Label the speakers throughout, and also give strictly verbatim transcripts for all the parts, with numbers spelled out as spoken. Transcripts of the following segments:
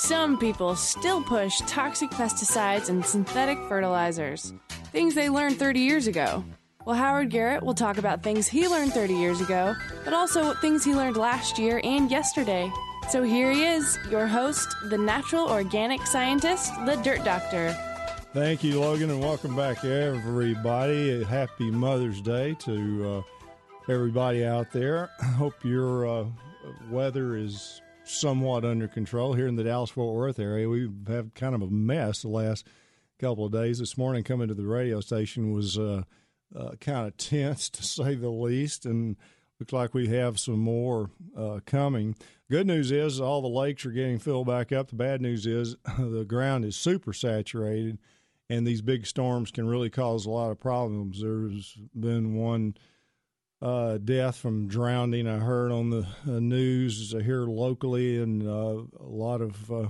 Speaker 1: Some people still push toxic pesticides and synthetic fertilizers, things they learned thirty years ago. Well, Howard Garrett will talk about things he learned thirty years ago, but also things he learned last year and yesterday. So here he is, your host, the natural organic scientist, the Dirt Doctor.
Speaker 2: Thank you, Logan, and welcome back, everybody. Happy Mother's Day to uh, everybody out there. I hope your uh, weather is somewhat under control here in the Dallas-Fort Worth area. We've had kind of a mess the last couple of days. This morning coming to the radio station was uh, uh, kind of tense, to say the least, and looks like we have some more uh, coming. Good news is all the lakes are getting filled back up. The bad news is the ground is super saturated, and these big storms can really cause a lot of problems. There's been one Uh, death from drowning I heard on the uh, news here locally, and uh, a lot of uh,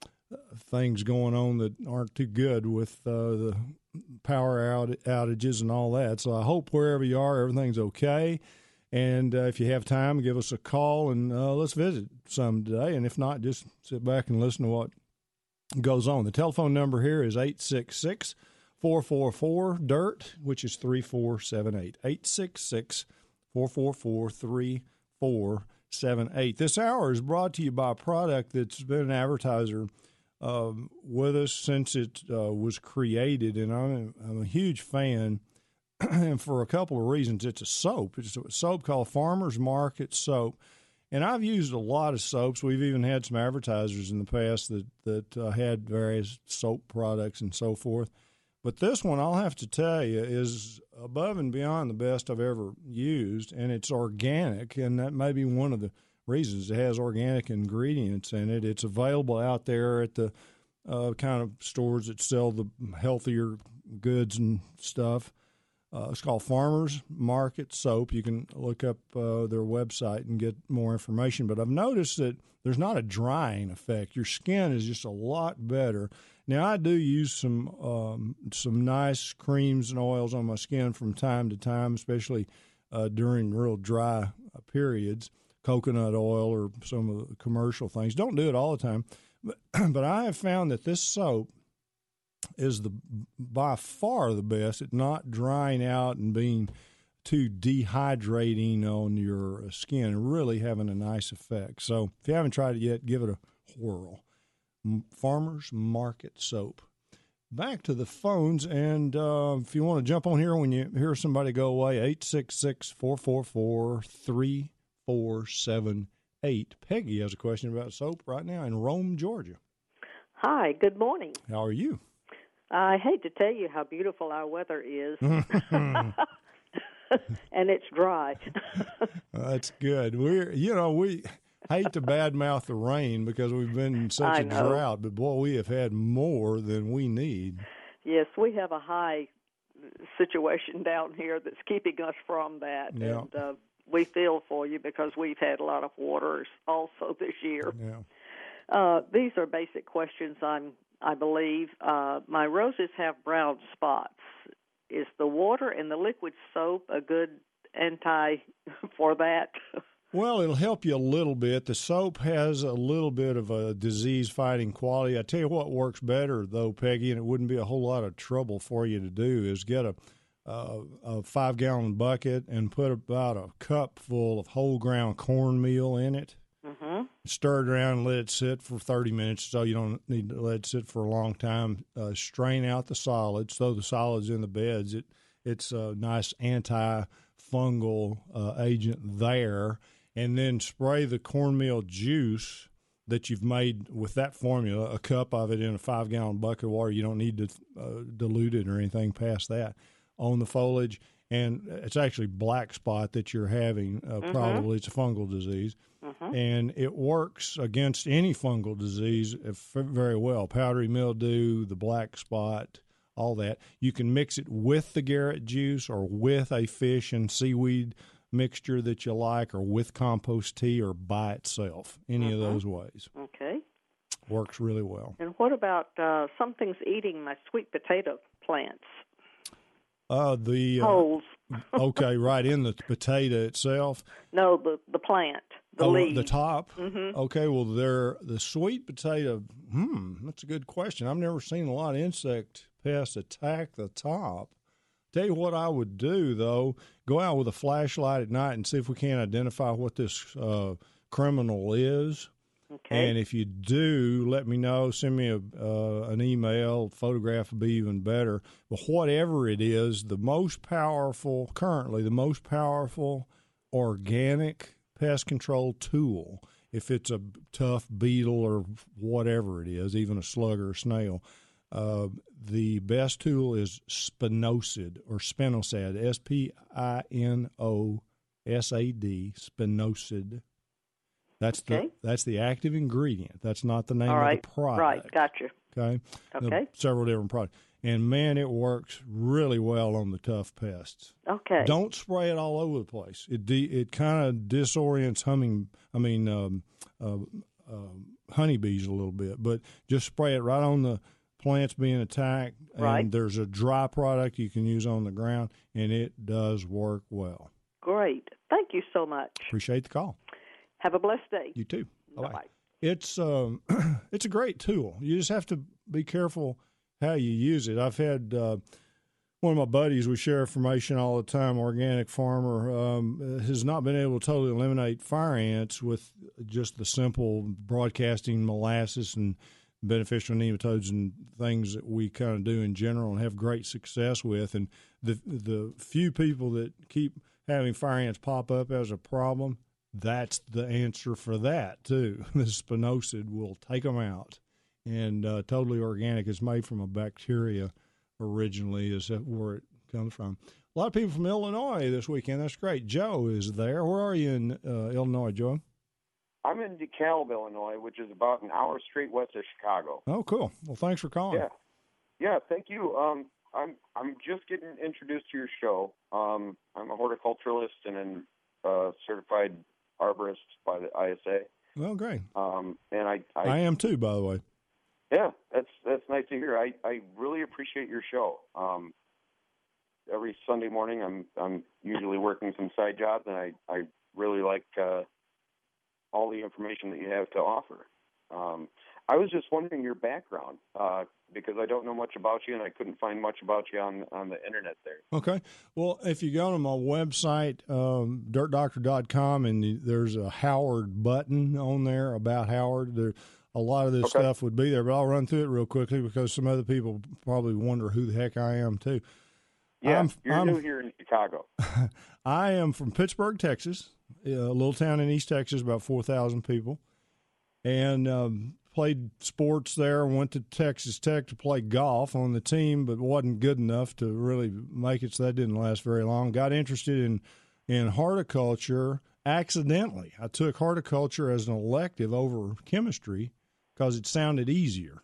Speaker 2: things going on that aren't too good with uh, the power out- outages and all that. So I hope wherever you are, everything's okay. And uh, if you have time, give us a call and uh, let's visit some today. And if not, just sit back and listen to what goes on. The telephone number here is eight six six, four four four, D I R T, which is three four seven eight. eight six six, four four four, three four seven eight. This hour is brought to you by a product that's been an advertiser um, with us since it uh, was created, and I'm, I'm a huge fan, and for a couple of reasons. It's a soap. It's a soap called Farmer's Market Soap, and I've used a lot of soaps. We've even had some advertisers in the past that, that uh, had various soap products and so forth. But this one, I'll have to tell you, is above and beyond the best I've ever used, and it's organic, and that may be one of the reasons. It has organic ingredients in it. It's available out there at the uh, kind of stores that sell the healthier goods and stuff. Uh, it's called Farmer's Market Soap. You can look up uh, their website and get more information. But I've noticed that there's not a drying effect. Your skin is just a lot better. Now, I do use some um, some nice creams and oils on my skin from time to time, especially uh, during real dry uh, periods, coconut oil or some of the commercial things. Don't do it all the time. But, but I have found that this soap is the by far the best at not drying out and being too dehydrating on your skin and really having a nice effect. So if you haven't tried it yet, give it a whirl. Farmer's Market Soap. Back to the phones, and uh, if you want to jump on here when you hear somebody go away, eight six six, four four four, three four seven eight. Peggy has a question about soap right now in Rome, Georgia.
Speaker 3: Hi, good morning.
Speaker 2: How are you?
Speaker 3: I hate to tell you how beautiful our weather is, and it's dry.
Speaker 2: That's good. We're, you know, we hate to badmouth the rain because we've been in such
Speaker 3: I
Speaker 2: a
Speaker 3: know.
Speaker 2: drought, but boy, we have had more than we need.
Speaker 3: Yes, we have a high situation down here that's keeping us from that,
Speaker 2: Yeah.
Speaker 3: and uh, we feel for you because we've had a lot of waters also this year.
Speaker 2: Yeah.
Speaker 3: Uh, these are basic questions, I'm, I believe. Uh, my roses have brown spots. Is the water in the liquid soap a good anti for that?
Speaker 2: Well, it'll help you a little bit. The soap has a little bit of a disease-fighting quality. I tell you what works better, though, Peggy, and it wouldn't be a whole lot of trouble for you to do, is get a, uh, a five-gallon bucket and put about a cup full of whole ground cornmeal in it.
Speaker 3: Mm-hmm.
Speaker 2: Stir it around and let it sit for thirty minutes, so you don't need to let it sit for a long time. Uh, strain out the solids, throw the solids in the beds. It It's a nice anti-fungal uh, agent there. And then spray the cornmeal juice that you've made with that formula, a cup of it in a five-gallon bucket of water. You don't need to uh, dilute it or anything past that, on the foliage. And it's actually black spot that you're having. Uh,
Speaker 3: mm-hmm.
Speaker 2: Probably it's a fungal disease.
Speaker 3: Mm-hmm.
Speaker 2: And it works against any fungal disease very well. Powdery mildew, the black spot, all that. You can mix it with the Garrett juice or with a fish and seaweed mixture that you like, or with compost tea, or by itself. Any
Speaker 3: mm-hmm.
Speaker 2: of those ways.
Speaker 3: Okay.
Speaker 2: Works really well.
Speaker 3: And what about uh, something's eating my sweet potato plants?
Speaker 2: Uh, the uh,
Speaker 3: Holes.
Speaker 2: okay, right in the potato itself.
Speaker 3: No, the the plant, the
Speaker 2: oh,
Speaker 3: leaves.
Speaker 2: the top.
Speaker 3: Mm-hmm.
Speaker 2: Okay, well, they're the sweet potato. Hmm, that's a good question. I've never seen a lot of insect pests attack the top. Tell you what I would do though: go out with a flashlight at night and see if we can identify what this uh, criminal is.
Speaker 3: Okay.
Speaker 2: And if you do, let me know. Send me a uh, an email. Photograph would be even better. But whatever it is, the most powerful, currently, the most powerful organic pest control tool, if it's a tough beetle or whatever it is, even a slug or a snail, uh, the best tool is spinosad or spinosad, S P I N O S A D, spinosad. That's
Speaker 3: okay.
Speaker 2: the that's the active ingredient. That's not the name
Speaker 3: All right.
Speaker 2: of the product.
Speaker 3: Right, gotcha.
Speaker 2: Okay.
Speaker 3: Okay.
Speaker 2: There are several different products, and man, it works really well on the tough pests.
Speaker 3: Okay.
Speaker 2: Don't spray it all over the place. It de- it kind of disorients humming. I mean, um, uh, uh, honeybees a little bit, but just spray it right on the plants being attacked.
Speaker 3: Right.
Speaker 2: And there's a dry product you can use on the ground, and it does work well.
Speaker 3: Great. Thank you so much.
Speaker 2: Appreciate the call.
Speaker 3: Have a blessed day.
Speaker 2: You too. Bye-bye.
Speaker 3: Bye-bye.
Speaker 2: It's um, it's a great tool. You just have to be careful how you use it. I've had uh, one of my buddies, we share information all the time, organic farmer, um, has not been able to totally eliminate fire ants with just the simple broadcasting molasses and beneficial nematodes and things that we kind of do in general and have great success with. And the the few people that keep having fire ants pop up as a problem, that's the answer for that, too. The spinosad will take them out. And uh, totally organic is made from a bacteria originally, is where it comes from. A lot of people from Illinois this weekend. That's great. Joe is there. Where are you in uh, Illinois, Joe?
Speaker 4: I'm in DeKalb, Illinois, which is about an hour straight west of Chicago.
Speaker 2: Oh, cool. Well, thanks for calling.
Speaker 4: Yeah. Yeah, thank you. Um, I'm I'm just getting introduced to your show. Um, I'm a horticulturalist and a uh, certified arborist by the I S A.
Speaker 2: Well, great.
Speaker 4: Um, and I, I
Speaker 2: I am too, by the way.
Speaker 4: Yeah, that's that's nice to hear. I, I really appreciate your show. Um, every Sunday morning, I'm I'm usually working some side jobs, and I, I really like uh, all the information that you have to offer. Um, I was just wondering your background uh, because I don't know much about you, and I couldn't find much about you on on the internet there.
Speaker 2: Okay. Well, if you go to my website, um, dirt doctor dot com, and there's a Howard button on there about Howard, there, a lot of this
Speaker 4: okay.
Speaker 2: stuff would be there, but I'll run through it real quickly because some other people probably wonder who the heck I am, too.
Speaker 4: Yeah,
Speaker 2: I'm,
Speaker 4: you're
Speaker 2: I'm,
Speaker 4: new here in Chicago.
Speaker 2: I am from Pittsburgh, Texas, a little town in East Texas, about four thousand people, and um, played sports there. Went to Texas Tech to play golf on the team, but wasn't good enough to really make it, so that didn't last very long. Got interested in, in horticulture accidentally. I took horticulture as an elective over chemistry because it sounded easier.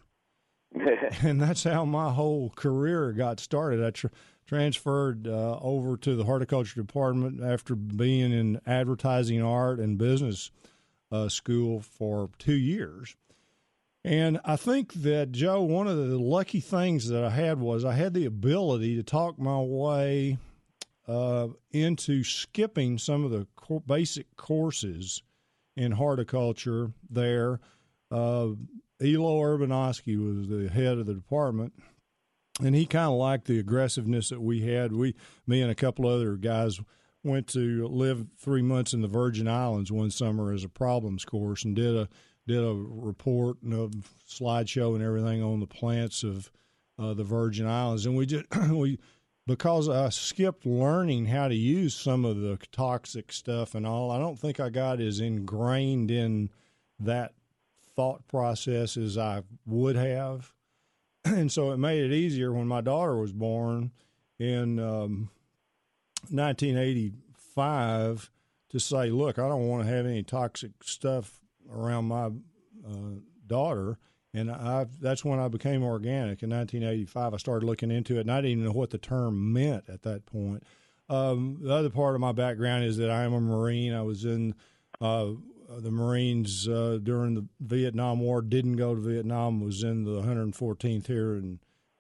Speaker 2: And that's how my whole career got started. I tr- transferred uh, over to the horticulture department after being in advertising art and business uh, school for two years. And I think that, Joe, one of the lucky things that I had was I had the ability to talk my way uh, into skipping some of the co- basic courses in horticulture there. Uh, Elo Urbanowski was the head of the department, and he kind of liked the aggressiveness that we had. We, me and a couple other guys went to live three months in the Virgin Islands one summer as a problems course and did a did a report and a slideshow and everything on the plants of uh, the Virgin Islands. And we just, we, because I skipped learning how to use some of the toxic stuff and all, I don't think I got as ingrained in that thought process as I would have. And so it made it easier when my daughter was born in um, nineteen eighty-five to say, look, I don't want to have any toxic stuff around my uh, daughter. And I, that's when I became organic in nineteen eighty-five. I started looking into it, and I didn't even know what the term meant at that point. Um, the other part of my background is that I am a Marine. I was in uh, the Marines uh, during the Vietnam War, didn't go to Vietnam, was in the one hundred fourteenth here in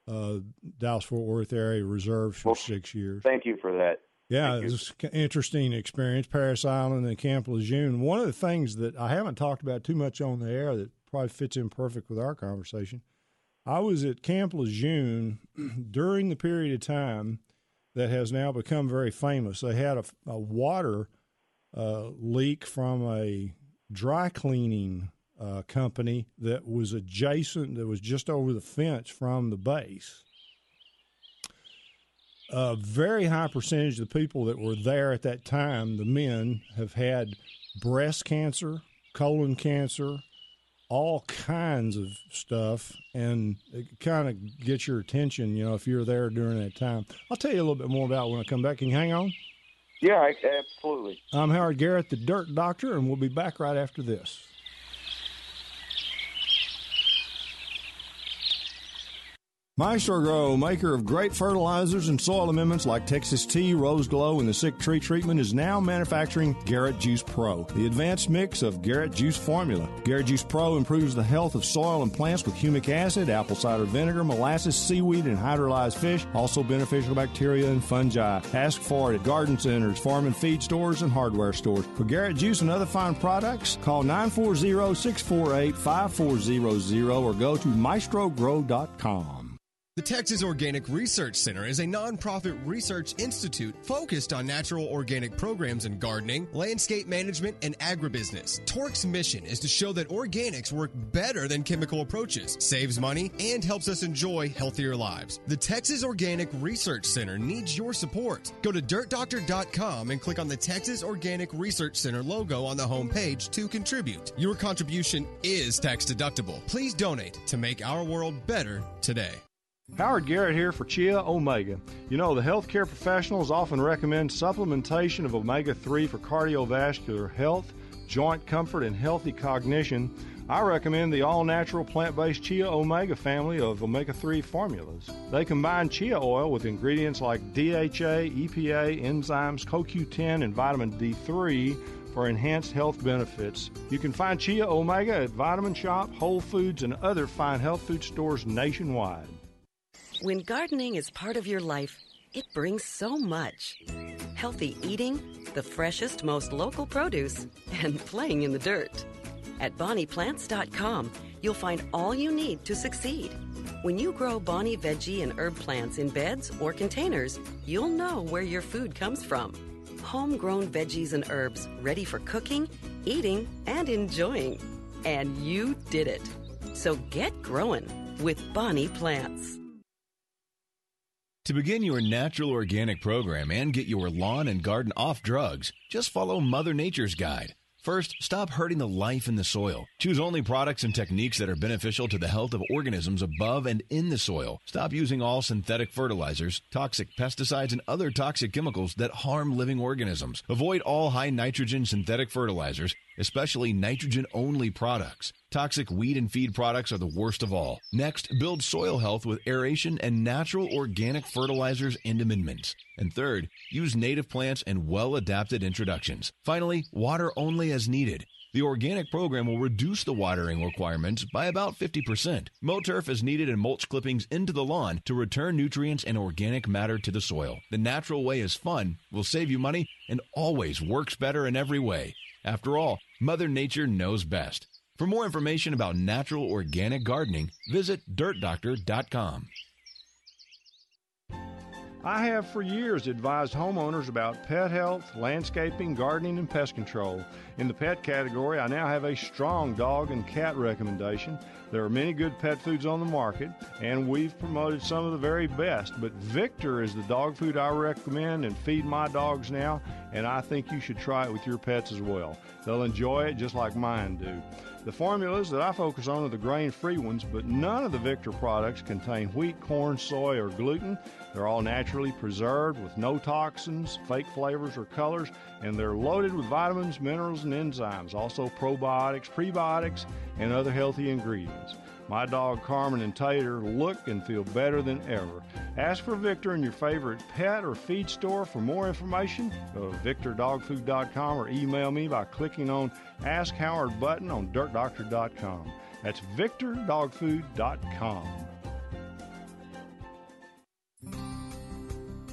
Speaker 2: uh, Dallas-Fort Worth area reserves for
Speaker 4: well,
Speaker 2: six years.
Speaker 4: Thank you for that.
Speaker 2: Yeah,
Speaker 4: Thank
Speaker 2: it was an interesting experience, Parris Island and Camp Lejeune. One of the things that I haven't talked about too much on the air that probably fits in perfect with our conversation, I was at Camp Lejeune during the period of time that has now become very famous. They had a, a water uh, leak from a dry cleaning uh, company that was adjacent, that was just over the fence from the base. A very high percentage of the people that were there at that time, the men, have had breast cancer, colon cancer, all kinds of stuff, and it kind of gets your attention, you know, if you're there during that time. I'll tell you a little bit more about it when I come back. Can you hang on?
Speaker 4: Yeah, I, absolutely.
Speaker 2: I'm Howard Garrett, the Dirt Doctor, and we'll be back right after this. Maestro Grow, maker of great fertilizers and soil amendments like Texas Tea, Rose Glow, and the Sick Tree Treatment, is now manufacturing Garrett Juice Pro, the advanced mix of Garrett Juice formula. Garrett Juice Pro improves the health of soil and plants with humic acid, apple cider vinegar, molasses, seaweed, and hydrolyzed fish, also beneficial bacteria and fungi. Ask for it at garden centers, farm and feed stores, and hardware stores. For Garrett Juice and other fine products, call nine four zero, six four eight, five four zero zero or go to maestro grow dot com.
Speaker 5: The Texas Organic Research Center is a nonprofit research institute focused on natural organic programs in gardening, landscape management, and agribusiness. T O R C's mission is to show that organics work better than chemical approaches, saves money, and helps us enjoy healthier lives. The Texas Organic Research Center needs your support. Go to dirt doctor dot com and click on the Texas Organic Research Center logo on the homepage to contribute. Your contribution is tax deductible. Please donate to make our world better today.
Speaker 2: Howard Garrett here for Chia Omega. You know, the healthcare professionals often recommend supplementation of omega three for cardiovascular health, joint comfort, and healthy cognition. I recommend the all-natural plant-based Chia Omega family of omega three formulas. They combine chia oil with ingredients like D H A, E P A, enzymes, C O Q ten, and vitamin D three for enhanced health benefits. You can find Chia Omega at Vitamin Shop, Whole Foods, and other fine health food stores nationwide.
Speaker 6: When gardening is part of your life, it brings so much. Healthy eating, the freshest, most local produce, and playing in the dirt. At bonnie plants dot com, you'll find all you need to succeed. When you grow Bonnie veggie and herb plants in beds or containers, you'll know where your food comes from. Homegrown veggies and herbs ready for cooking, eating, and enjoying. And you did it. So get growing with Bonnie Plants.
Speaker 7: To begin your natural organic program and get your lawn and garden off drugs, just follow Mother Nature's guide. First, stop hurting the life in the soil. Choose only products and techniques that are beneficial to the health of organisms above and in the soil. Stop using all synthetic fertilizers, toxic pesticides, and other toxic chemicals that harm living organisms. Avoid all high nitrogen synthetic fertilizers, especially nitrogen-only products. Toxic weed and feed products are the worst of all. Next, build soil health with aeration and natural organic fertilizers and amendments. And third, use native plants and well-adapted introductions. Finally, water only as needed. The organic program will reduce the watering requirements by about fifty percent. Mow turf as needed and mulch clippings into the lawn to return nutrients and organic matter to the soil. The natural way is fun, will save you money, and always works better in every way. After all, Mother Nature knows best. For more information about natural organic gardening, visit dirt doctor dot com.
Speaker 2: I have for years advised homeowners about pet health, landscaping, gardening, and pest control. In the pet category, I now have a strong dog and cat recommendation. There are many good pet foods on the market, and we've promoted some of the very best. But Victor is the dog food I recommend and feed my dogs now, and I think you should try it with your pets as well. They'll enjoy it just like mine do. The formulas that I focus on are the grain-free ones, but none of the Victor products contain wheat, corn, soy, or gluten. They're all naturally preserved with no toxins, fake flavors, or colors, and they're loaded with vitamins, minerals, and enzymes, also probiotics, prebiotics, and other healthy ingredients. My dog Carmen and Tater look and feel better than ever. Ask for Victor in your favorite pet or feed store. For more information, go to victor dog food dot com or email me by clicking on Ask Howard button on dirt doctor dot com. That's victor dog food dot com.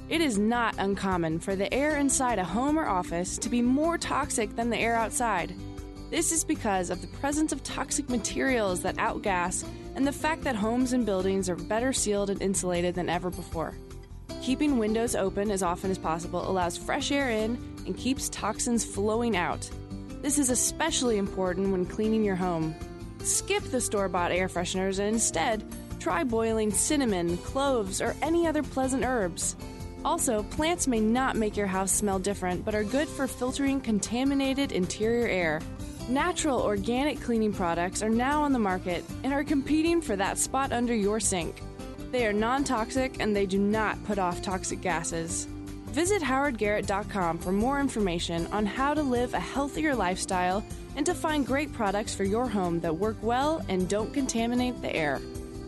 Speaker 1: It is not uncommon for the air inside a home or office to be more toxic than the air outside. This is because of the presence of toxic materials that outgas and the fact that homes and buildings are better sealed and insulated than ever before. Keeping windows open as often as possible allows fresh air in and keeps toxins flowing out. This is especially important when cleaning your home. Skip the store-bought air fresheners and instead try boiling cinnamon, cloves, or any other pleasant herbs. Also, plants may not make your house smell different, but are good for filtering contaminated interior air. Natural organic cleaning products are now on the market and are competing for that spot under your sink. They are non-toxic and they do not put off toxic gases. Visit howard garrett dot com for more information on how to live a healthier lifestyle and to find great products for your home that work well and don't contaminate the air.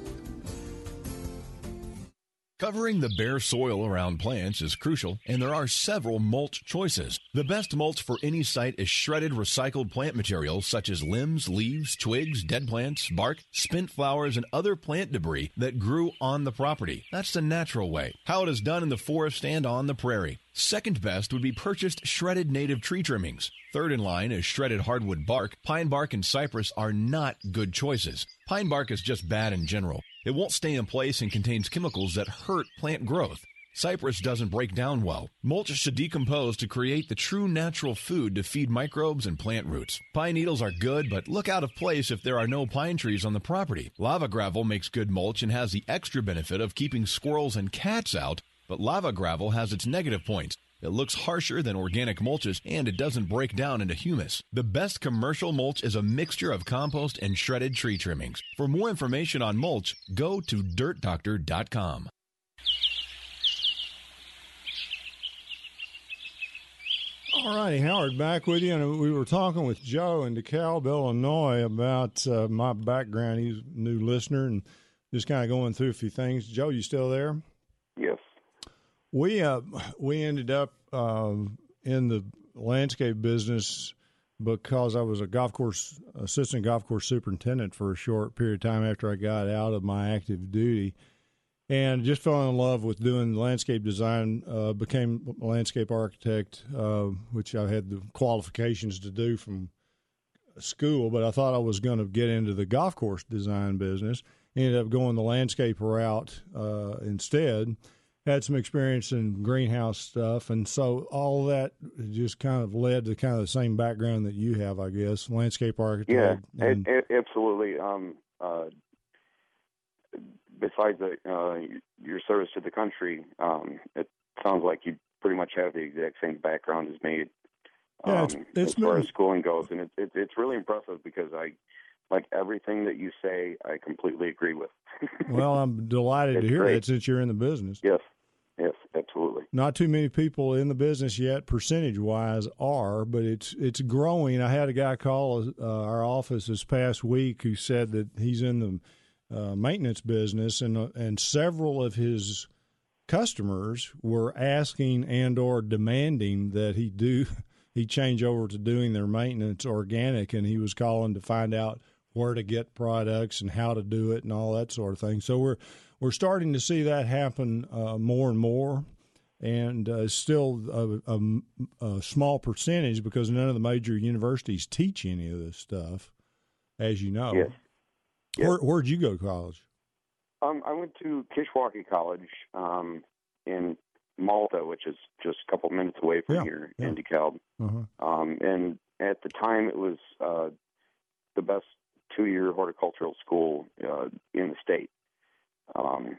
Speaker 7: Covering the bare soil around plants is crucial, and there are several mulch choices. The best mulch for any site is shredded recycled plant materials such as limbs, leaves, twigs, dead plants, bark, spent flowers, and other plant debris that grew on the property. That's the natural way, how it is done in the forest and on the prairie. Second best would be purchased shredded native tree trimmings. Third in line is shredded hardwood bark. Pine bark and cypress are not good choices. Pine bark is just bad in general. It won't stay in place and contains chemicals that hurt plant growth. Cypress doesn't break down well. Mulch should decompose to create the true natural food to feed microbes and plant roots. Pine needles are good, but look out of place if there are no pine trees on the property. Lava gravel makes good mulch and has the extra benefit of keeping squirrels and cats out, but lava gravel has its negative points. It looks harsher than organic mulches, and it doesn't break down into humus. The best commercial mulch is a mixture of compost and shredded tree trimmings. For more information on mulch, go to dirt doctor dot com.
Speaker 2: All righty, Howard, back with you. And we were talking with Joe in DeKalb, Illinois, about uh, my background. He's a new listener and just kind of going through a few things. Joe, you still there?
Speaker 4: Yes.
Speaker 2: We uh, we ended up um, in the landscape business because I was a golf course assistant golf course superintendent for a short period of time after I got out of my active duty, and just fell in love with doing landscape design. Uh, became a landscape architect, uh, which I had the qualifications to do from school. But I thought I was going to get into the golf course design business. Ended up going the landscape route uh, instead. Had some experience in greenhouse stuff, and so all that just kind of led to kind of the same background that you have, I guess, landscape architect.
Speaker 4: Yeah, and, it, it, absolutely. Um, uh, besides the, uh, your service to the country, um, it sounds like you pretty much have the exact same background as me. Um,
Speaker 2: yeah, it's, it's
Speaker 4: as far
Speaker 2: been,
Speaker 4: as schooling goes, and it, it, it's really impressive because I like everything that you say. I completely agree with.
Speaker 2: Well, I'm delighted to hear
Speaker 4: great.
Speaker 2: that since you're in the business.
Speaker 4: Yes. Yes, absolutely.
Speaker 2: Not too many people in the business yet, percentage-wise, are, but it's it's growing. I had a guy call uh, our office this past week who said that he's in the uh, maintenance business, and uh, and several of his customers were asking and or demanding that he do he change over to doing their maintenance organic, and he was calling to find out where to get products and how to do it and all that sort of thing. So we're We're starting to see that happen uh, more and more, and uh, still a, a, a small percentage because none of the major universities teach any of this stuff, as you know.
Speaker 4: Yes. yes.
Speaker 2: Where, where'd you go to college?
Speaker 4: Um, I went to Kishwaukee College um, in Malta, which is just a couple minutes away from
Speaker 2: yeah,
Speaker 4: here
Speaker 2: yeah.
Speaker 4: in DeKalb.
Speaker 2: Uh-huh.
Speaker 4: Um, and at the time, it was uh, the best two-year horticultural school uh, in the state. Um,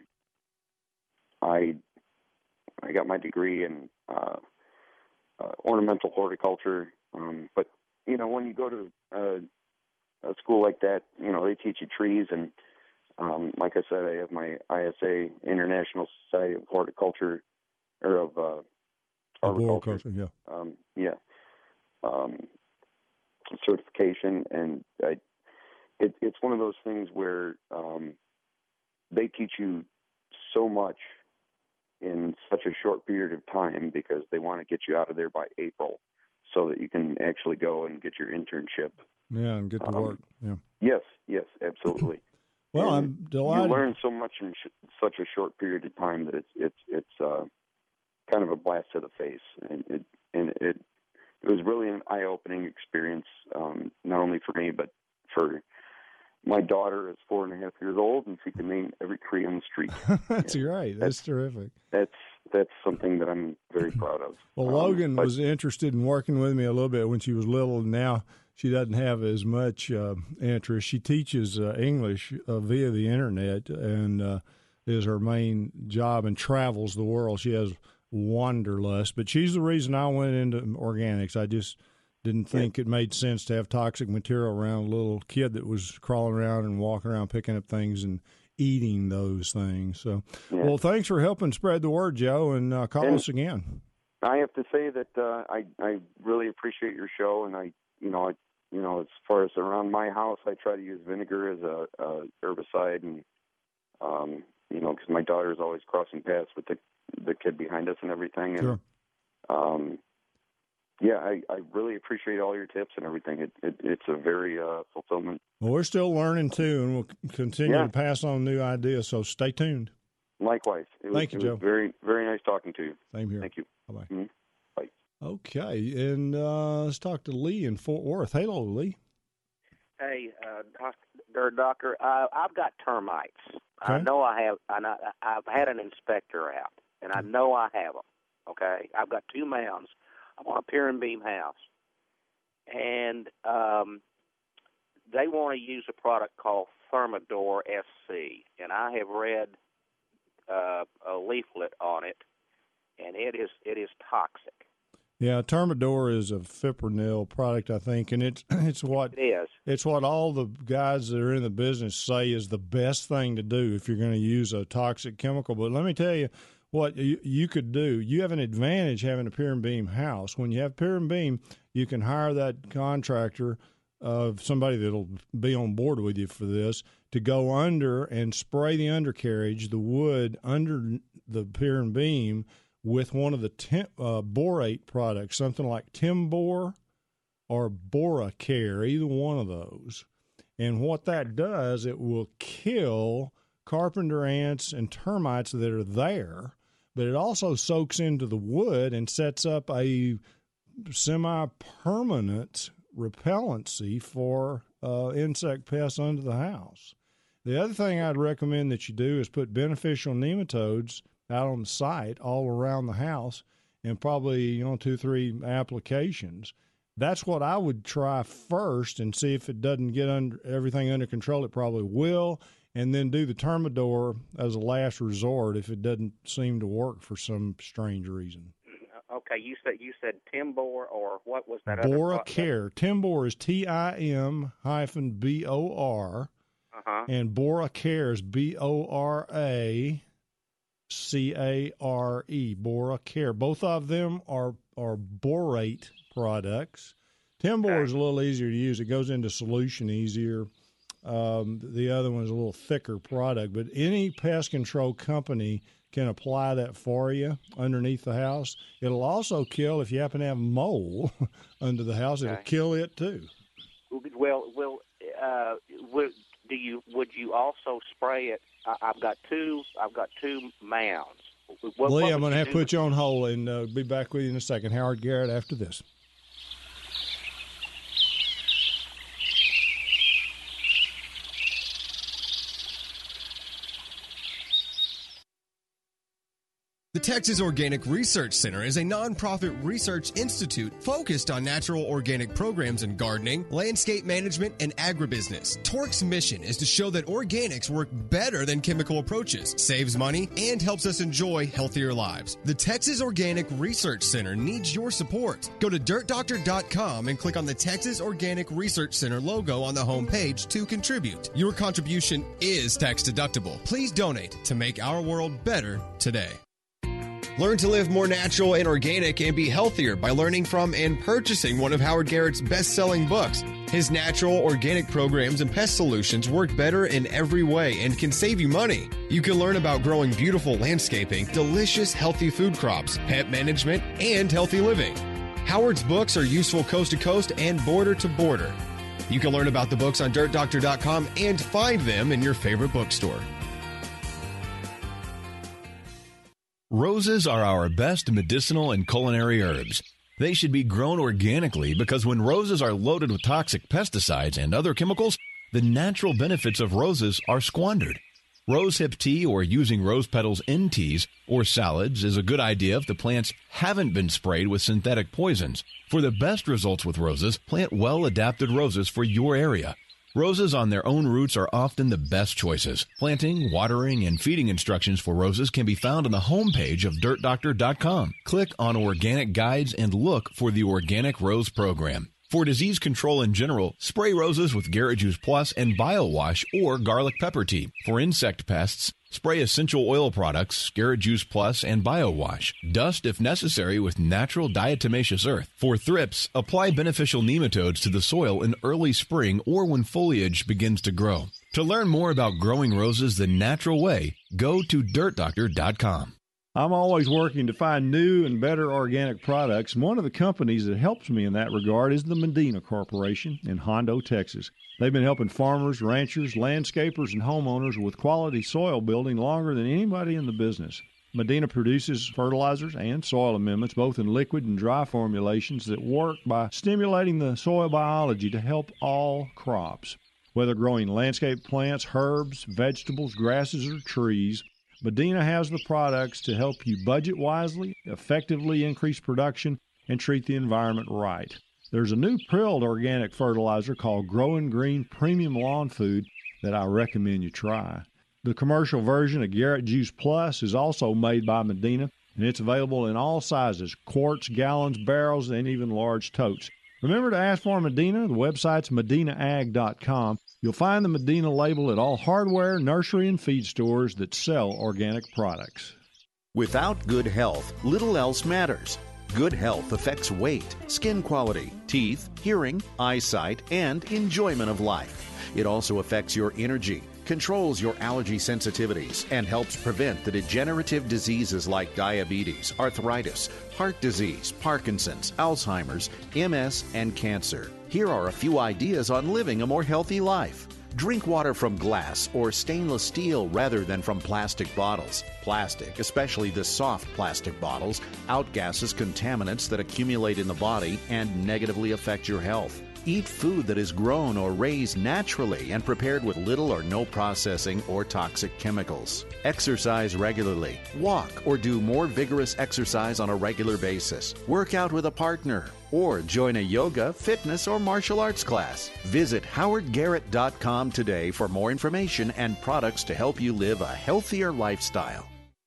Speaker 4: I I got my degree in uh, uh, ornamental horticulture, um, but you know when you go to uh, a school like that, you know they teach you trees, and um, like I said, I have my I S A International Society of Horticulture or of uh,
Speaker 2: Horticulture, yeah,
Speaker 4: um, yeah, um, certification, and I, it, it's one of those things where um, they teach you so much in such a short period of time because they want to get you out of there by April so that you can actually go and get your internship.
Speaker 2: Yeah, and get to
Speaker 4: um,
Speaker 2: work. Yeah.
Speaker 4: Yes, yes, absolutely.
Speaker 2: Well,
Speaker 4: and
Speaker 2: I'm delighted.
Speaker 4: You learn so much in sh- such a short period of time that it's it's it's uh, kind of a blast to the face, and it and it it was really an eye-opening experience, um, not only for me but for my daughter. Is four and a half years old, and she can name every tree on the street.
Speaker 2: That's
Speaker 4: yeah.
Speaker 2: great. That's, that's terrific.
Speaker 4: That's that's something that I'm very proud of.
Speaker 2: Well,
Speaker 4: um,
Speaker 2: Logan
Speaker 4: but,
Speaker 2: was interested in working with me a little bit when she was little, and now she doesn't have as much uh, interest. She teaches uh, English uh, via the internet, and uh, is her main job, and travels the world. She has wanderlust, but she's the reason I went into organics. I just didn't think it made sense to have toxic material around a little kid that was crawling around and walking around picking up things and eating those things. So, yeah. Well, thanks for helping spread the word, Joe, and uh, call and us again.
Speaker 4: I have to say that uh, I I really appreciate your show, and I you know I you know as far as around my house, I try to use vinegar as a, a herbicide, and um, you know because my daughter's always crossing paths with the the kid behind us and everything, and
Speaker 2: sure.
Speaker 4: um, yeah, I, I really appreciate all your tips and everything. It, it it's a very uh, fulfillment.
Speaker 2: Well, we're still learning too, and we'll continue
Speaker 4: yeah.
Speaker 2: to pass on new ideas. So stay tuned.
Speaker 4: Likewise. It was,
Speaker 2: Thank you,
Speaker 4: it
Speaker 2: Joe.
Speaker 4: Was very very nice talking to you.
Speaker 2: Same here.
Speaker 4: Thank you.
Speaker 2: Bye-bye.
Speaker 4: Mm-hmm. Bye.
Speaker 2: Okay, and uh, let's talk to Lee in Fort Worth. Hello, Lee.
Speaker 8: Hey, uh, doctor, doctor uh, I've got termites.
Speaker 2: Okay.
Speaker 8: I know I have. I know, I've had an inspector out, and I know I have them. Okay, I've got two mounds. I'm on a pier and beam house, and um, they want to use a product called Thermador S C, and I have read uh, a leaflet on it, and it is it is toxic.
Speaker 2: Yeah, Thermador is a fipronil product, I think, and it's it's what
Speaker 8: it is.
Speaker 2: It's what all the guys that are in the business say is the best thing to do if you're going to use a toxic chemical. But let me tell you what you, you could do. You have an advantage having a pier and beam house. When you have pier and beam, you can hire that contractor of uh, somebody that'll be on board with you for this to go under and spray the undercarriage, the wood under the pier and beam, with one of the tem- uh, borate products, something like Timbor or Boracare, either one of those. And what that does, it will kill carpenter ants and termites that are there, but it also soaks into the wood and sets up a semi-permanent repellency for uh, insect pests under the house. The other thing I'd recommend that you do is put beneficial nematodes out on the site all around the house, and probably, you know, two, three applications. That's what I would try first and see if it doesn't get under everything under control. It probably will, and then do the Thermador as a last resort if it doesn't seem to work for some strange reason.
Speaker 8: Okay, you said you said Timbor, or what was that?
Speaker 2: Boracare. Timbor is T I M hyphen B O R,
Speaker 8: uh-huh.
Speaker 2: and Boracare is B O R A. C A R E, Boracare. Both of them are, are borate products. Timbor okay. is a little easier to use. It goes into solution easier. Um, the other one is a little thicker product. But any pest control company can apply that for you underneath the house. It'll also kill, if you happen to have mold under the house, it'll okay. kill it too.
Speaker 8: Well, well, uh, would, do you would you also spray it? I've got two. I've got two mounds. What,
Speaker 2: Lee,
Speaker 8: what
Speaker 2: I'm going to have to put
Speaker 8: with...
Speaker 2: you on hold and uh, be back with you in a second. Howard Garrett after this.
Speaker 5: The Texas Organic Research Center is a nonprofit research institute focused on natural organic programs in gardening, landscape management, and agribusiness. Torque's mission is to show that organics work better than chemical approaches, saves money, and helps us enjoy healthier lives. The Texas Organic Research Center needs your support. Go to dirt doctor dot com and click on the Texas Organic Research Center logo on the homepage to contribute. Your contribution is tax deductible. Please donate to make our world better today. Learn to live more natural and organic and be healthier by learning from and purchasing one of Howard Garrett's best-selling books. His natural, organic programs and pest solutions work better in every way and can save you money. You can learn about growing beautiful landscaping, delicious, healthy food crops, pet management, and healthy living. Howard's books are useful coast to coast and border to border. You can learn about the books on dirt doctor dot com and find them in your favorite bookstore.
Speaker 7: Roses are our best medicinal and culinary herbs. They should be grown organically because when roses are loaded with toxic pesticides and other chemicals, the natural benefits of roses are squandered. Rosehip tea or using rose petals in teas or salads is a good idea if the plants haven't been sprayed with synthetic poisons. For the best results with roses, plant well-adapted roses for your area. Roses on their own roots are often the best choices. Planting, watering, and feeding instructions for roses can be found on the homepage of dirt doctor dot com. Click on Organic Guides and look for the Organic Rose Program. For disease control in general, spray roses with Garrett Juice Plus and BioWash or garlic pepper tea. For insect pests, spray essential oil products, Garrett Juice Plus, and BioWash. Dust if necessary with natural diatomaceous earth. For thrips, apply beneficial nematodes to the soil in early spring or when foliage begins to grow. To learn more about growing roses the natural way, go to dirt doctor dot com.
Speaker 2: I'm always working to find new and better organic products. One of the companies that helps me in that regard is the Medina Corporation in Hondo, Texas. They've been helping farmers, ranchers, landscapers, and homeowners with quality soil building longer than anybody in the business. Medina produces fertilizers and soil amendments, both in liquid and dry formulations, that work by stimulating the soil biology to help all crops. Whether growing landscape plants, herbs, vegetables, grasses, or trees, Medina has the products to help you budget wisely, effectively increase production, and treat the environment right. There's a new prilled organic fertilizer called Growing Green Premium Lawn Food that I recommend you try. The commercial version of Garrett Juice Plus is also made by Medina, and it's available in all sizes, quarts, gallons, barrels, and even large totes. Remember to ask for Medina. The website's medina ag dot com. You'll find the Medina label at all hardware, nursery, and feed stores that sell organic products.
Speaker 9: Without good health, little else matters. Good health affects weight, skin quality, teeth, hearing, eyesight, and enjoyment of life. It also affects your energy, controls your allergy sensitivities, and helps prevent the degenerative diseases like diabetes, arthritis, heart disease, Parkinson's, Alzheimer's, M S, and cancer. Here are a few ideas on living a more healthy life. Drink water from glass or stainless steel rather than from plastic bottles. Plastic, especially the soft plastic bottles, outgasses contaminants that accumulate in the body and negatively affect your health. Eat food that is grown or raised naturally and prepared with little or no processing or toxic chemicals. Exercise regularly. Walk or do more vigorous exercise on a regular basis. Work out with a partner or join a yoga, fitness, or martial arts class. Visit howard garrett dot com today for more information and products to help you live a healthier lifestyle.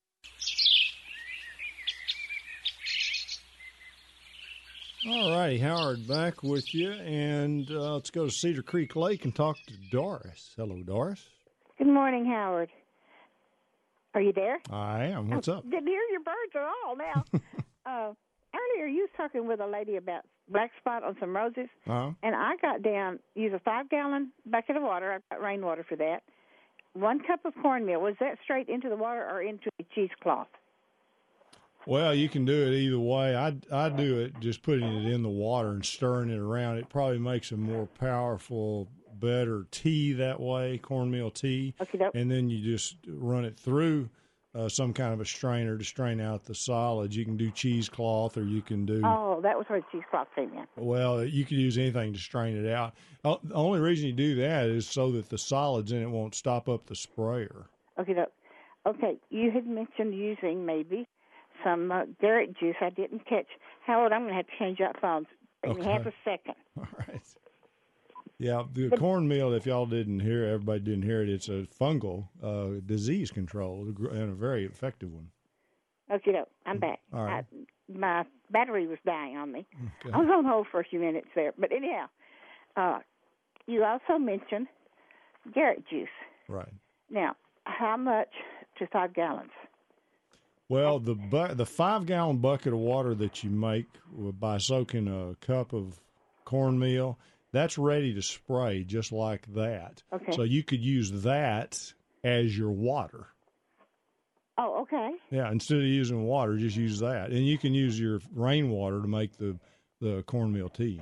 Speaker 2: All righty, Howard, back with you, and uh, let's go to Cedar Creek Lake and talk to Doris. Hello, Doris.
Speaker 10: Good morning, Howard. Are you there?
Speaker 2: I am. What's up?
Speaker 10: Didn't hear your birds at all now. uh, earlier, you was talking with a lady about black spot on some roses,
Speaker 2: uh-huh.
Speaker 10: and I got down, use a five-gallon bucket of water. I've got rainwater for that. One cup of cornmeal. Was that straight into the water or into a cheesecloth?
Speaker 2: Well, you can do it either way. I, I do it just putting it in the water and stirring it around. It probably makes a more powerful, better tea that way, cornmeal tea.
Speaker 10: Okay, dope.
Speaker 2: And then you just run it through uh, some kind of a strainer to strain out the solids. You can do cheesecloth, or you can do...
Speaker 10: Oh, that was where the cheesecloth came in.
Speaker 2: Well, you could use anything to strain it out. Uh, the only reason you do that is so that the solids in it won't stop up the sprayer.
Speaker 10: Okay, dope. Okay, you had mentioned using maybe some uh, Garrett juice. I didn't catch. Howard, I'm going to have to change out phones. Give me
Speaker 2: Okay.
Speaker 10: half a second.
Speaker 2: All right. Yeah, the
Speaker 10: But-
Speaker 2: cornmeal, if y'all didn't hear, everybody didn't hear it, it's a fungal uh, disease control and a very effective one.
Speaker 10: Okay, dope. I'm back.
Speaker 2: All right.
Speaker 10: I, my battery was dying on me.
Speaker 2: Okay.
Speaker 10: I was on hold for a few minutes there. But anyhow, uh, you also mentioned Garrett juice.
Speaker 2: Right.
Speaker 10: Now, how much to five gallons?
Speaker 2: Well, the bu- the five gallon bucket of water that you make by soaking a cup of cornmeal, that's ready to spray just like that.
Speaker 10: Okay.
Speaker 2: So you could use that as your water.
Speaker 10: Oh, okay.
Speaker 2: Yeah, instead of using water, just use that. And you can use your rainwater to make the, the cornmeal tea.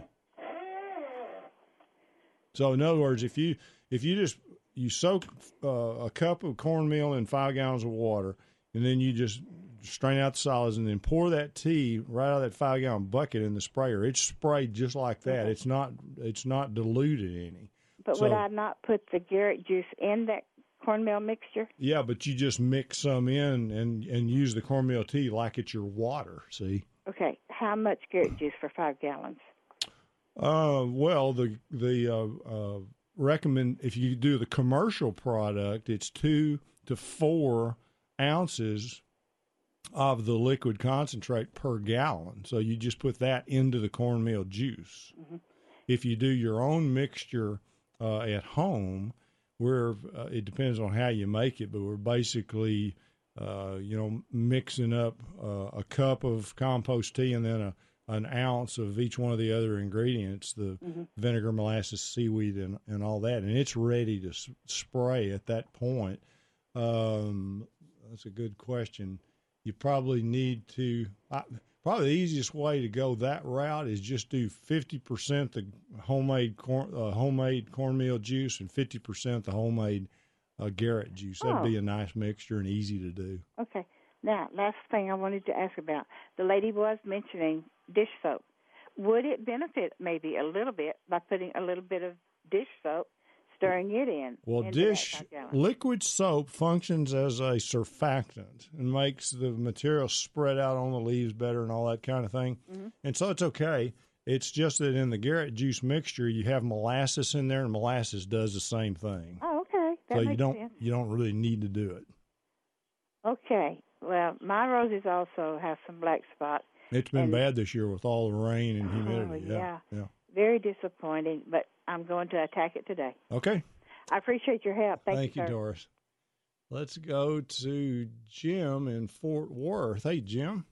Speaker 2: So in other words, if you if you just you soak uh, a cup of cornmeal in five gallons of water, and then you just strain out the solids, and then pour that tea right out of that five gallon bucket in the sprayer. It's sprayed just like that.
Speaker 10: Okay.
Speaker 2: It's not it's not diluted any.
Speaker 10: But
Speaker 2: so,
Speaker 10: would I not put the Garrett juice in that cornmeal mixture?
Speaker 2: Yeah, but you just mix some in and, and use the cornmeal tea like it's your water, see?
Speaker 10: Okay. How much Garrett juice for five gallons?
Speaker 2: Uh, well, the the uh, uh, recommend if you do the commercial product, it's two to four ounces of the liquid concentrate per gallon. So you just put that into the cornmeal juice. Mm-hmm. If you do your own mixture uh, at home, where uh, it depends on how you make it, but we're basically, uh, you know, mixing up uh, a cup of compost tea and then a an ounce of each one of the other ingredients, the mm-hmm. vinegar, molasses, seaweed, and, and all that, and it's ready to s- spray at that point. Um, that's a good question. You probably need to, I, probably the easiest way to go that route is just do fifty percent the homemade corn, uh, homemade cornmeal juice and fifty percent the homemade uh, Garrett juice. That'd
Speaker 10: oh.
Speaker 2: be a nice mixture and easy to do.
Speaker 10: Okay. Now, last thing I wanted to ask about. The lady was mentioning dish soap. Would it benefit maybe a little bit by putting a little bit of dish soap, stirring it in?
Speaker 2: Well, dish liquid soap functions as a surfactant and makes the material spread out on the leaves better and all that kind of thing. Mm-hmm. And so it's okay. It's just that in the Garrett juice mixture, you have molasses in there, and molasses does the same thing.
Speaker 10: Oh, okay. That
Speaker 2: so
Speaker 10: makes
Speaker 2: you don't
Speaker 10: sense.
Speaker 2: you don't really need to do it.
Speaker 10: Okay. Well, my roses also have some black spots.
Speaker 2: It's been
Speaker 10: and,
Speaker 2: bad this year with all the rain and humidity.
Speaker 10: Oh, yeah.
Speaker 2: yeah.
Speaker 10: Very disappointing, but I'm going to attack it today.
Speaker 2: Okay.
Speaker 10: I appreciate your help. Thank,
Speaker 2: Thank
Speaker 10: you,
Speaker 2: you,
Speaker 10: sir.
Speaker 2: Doris. Let's go to Jim in Fort Worth. Hey, Jim.